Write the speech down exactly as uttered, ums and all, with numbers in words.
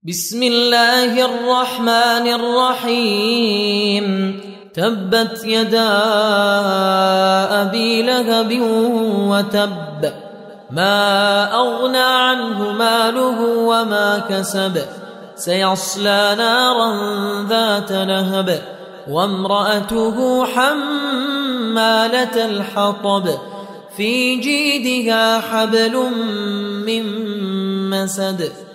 بسم الله الرحمن الرحيم تبت يدا أبي لهب وتب ما أغنى عنه ماله وما كسب سيصلى نارا ذات لهب وامرأته حمالة الحطب في جيدها حبل من مسد